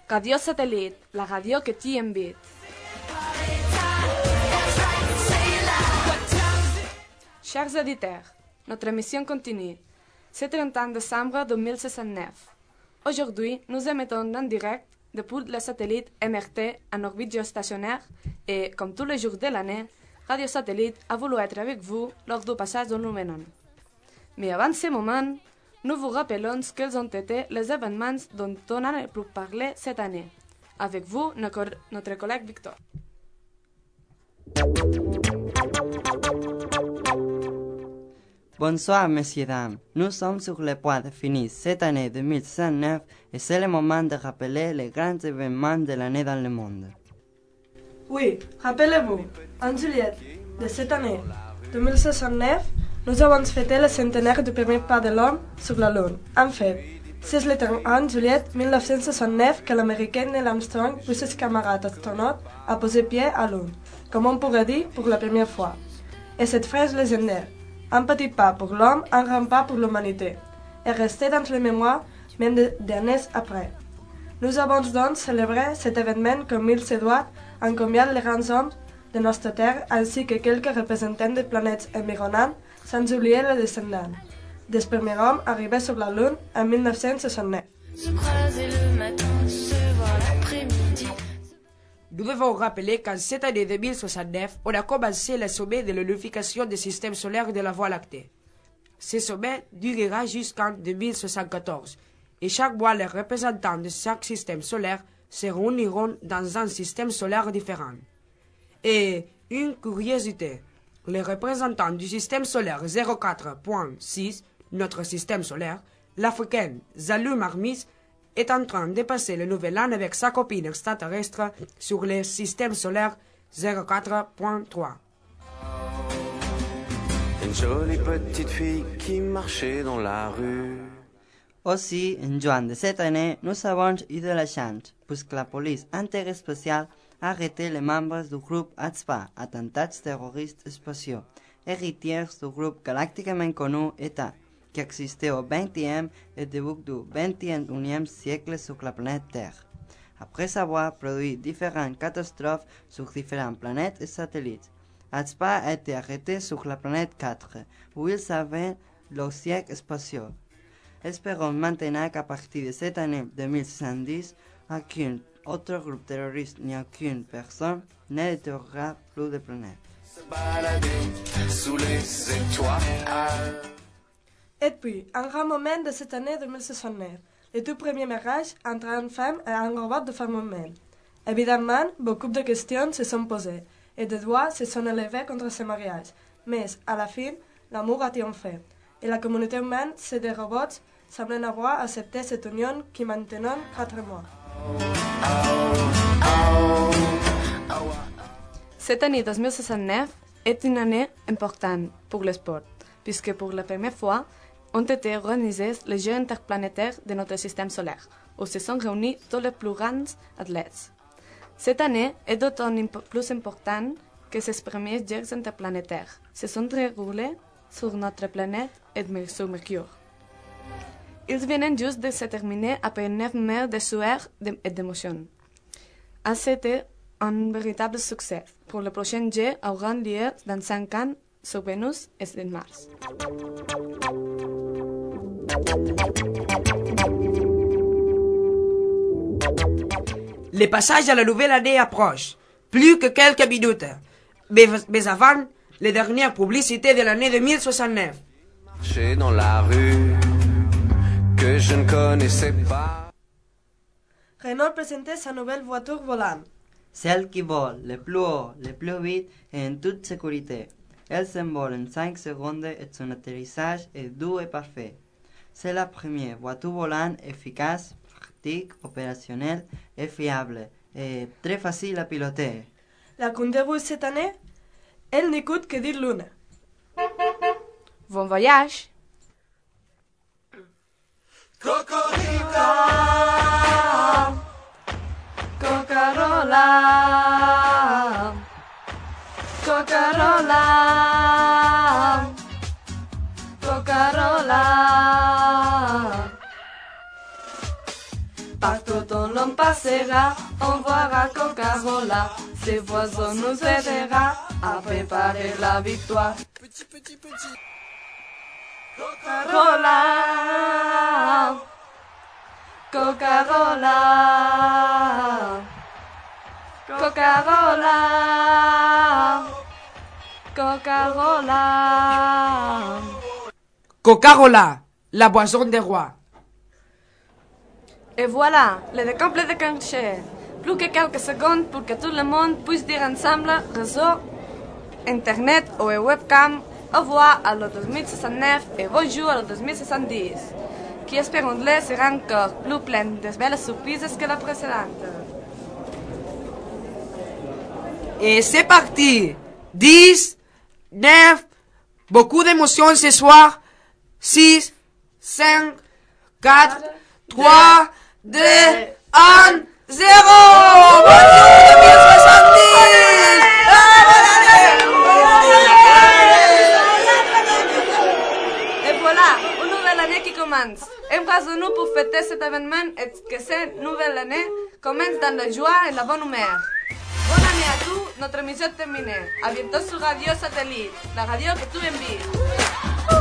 Radio Satellite, la radio que t'y invite. Chers auditeurs, notre émission continue. C'est 31 décembre 2069. Aujourd'hui, nous émettons en direct depuis le satellite MRT en orbite géostationnaire et, comme tous les jours de l'année, Radio Satellite a voulu être avec vous lors du passage d'un nouvel an. Mais avant ce moment, nous vous rappelons quels ont été les événements dont on a pu parler cette année. Avec vous, notre collègue Victor. Bonsoir, messieurs, dames. Nous sommes sur le point de finir cette année 2069 et c'est le moment de rappeler les grands événements de l'année dans le monde. Oui, rappelez-vous, en juillet de cette année 2069, nous avons fêté le centenaire du premier pas de l'homme sur la Lune. En fait, c'est le 31 juillet 1969 que l'Américain Neil Armstrong puis ses camarades astronautes a posé pied à la Lune, comme on pourrait dire pour la première fois. Et cette phrase légendaire, un petit pas pour l'homme, un grand pas pour l'humanité, est restée dans les mémoires même des années après. Nous avons donc célébré cet événement comme il se doit en combien les grands hommes de notre Terre ainsi que quelques représentants des planètes environnantes, sans oublier les descendants des premiers hommes arrivés sur la Lune en 1969. Nous devons rappeler qu'en cette année 2069, on a commencé le sommet de l'unification des systèmes solaires de la Voie lactée. Ce sommet durera jusqu'en 2074 et chaque mois les représentants de chaque système solaire se réuniront dans un système solaire différent. Et une curiosité, les représentants du système solaire 04.6, notre système solaire, l'Africain Zalou Marmis, est en train de passer le nouvel an avec sa copine extraterrestre sur le système solaire 04.3. Une jolie petite fille qui marchait dans la rue. Aussi, en juin de cette année, nous avons eu de la chance, puisque la police interspatiale a arrêté les membres du groupe ATSPA, Attentats terroristes spatiaux, héritiers du groupe galactiquement connu ETA, qui existait au XXe et début du XXIe siècle sur la planète Terre. Après avoir produit différentes catastrophes sur différentes planètes et satellites, ATSPA a été arrêté sur la planète 4, où ils avaient leur siège spatial. Espérons maintenant qu'à partir de cette année 2070, aucun autre groupe terroriste ni aucune personne ne détruira plus de planètes. Sous les étoiles. Et puis, un grand moment de cette année 2069, le tout premier mariage entre une femme et un robot de firmament. Évidemment, beaucoup de questions se sont posées et des doigts se sont élevés contre ce mariage. Mais, à la fin, l'amour a triomphé et la communauté humaine, c'est des robots, semblent avoir accepté cette union qui maintenant 4 mois. Cette année 2069 est une année importante pour le sport, puisque pour la première fois, ont été organisés les Jeux interplanétaires de notre système solaire, où se sont réunis tous les plus grands athlètes. Cette année est d'autant plus importante que ces premiers Jeux interplanétaires se sont déroulés sur notre planète et sur Mercure. Ils viennent juste de se terminer après 9 mois de sueur et d'émotion. C'était un véritable succès. Pour le prochain Jeux auront lieu dans 5 ans sur Vénus et sur Mars. Le passage à la nouvelle année approche. Plus que quelques minutes. Mais avant, les dernières publicités de l'année 2069. Marcher dans la rue que je ne connaissais pas. Renault présentait sa nouvelle voiture volante. Celle qui vole le plus haut, le plus vite et en toute sécurité. Elle s'envole en 5 secondes et son atterrissage est doux et parfait. C'est la première voiture volante efficace, pratique, opérationnelle et fiable et très facile à piloter. La conduite cette année, elle n'écoute que dire Luna. Bon voyage! Coca-Cola, Coca-Cola, Coca-Cola, Coca-Cola. Partout où l'on passera, on verra Coca-Cola. Ses voisins nous aidera à préparer la victoire. Coca-Cola, Coca-Cola, Coca-Cola, Coca-Cola. Coca-Cola, la boisson des rois. Et voilà, le décompte est déclenché. Plus que quelques secondes pour que tout le monde puisse dire ensemble réseau, internet ou webcam, au revoir à le 2069 et bonjour à le 2070, qui espérons-le sera encore plus plein de belles surprises que la précédente. Et c'est parti. 10, 9, beaucoup d'émotions ce soir. 6, 5, 4, 3, 2, 1, 0. Bonjour 2070. Et voilà, une nouvelle année qui commence. Embrassons-nous pour fêter cet événement et que cette nouvelle année commence dans la joie et la bonne humeur. Bonne année à tous, notre émission est terminée. À bientôt sur Radio Satellite, la radio que tu envies.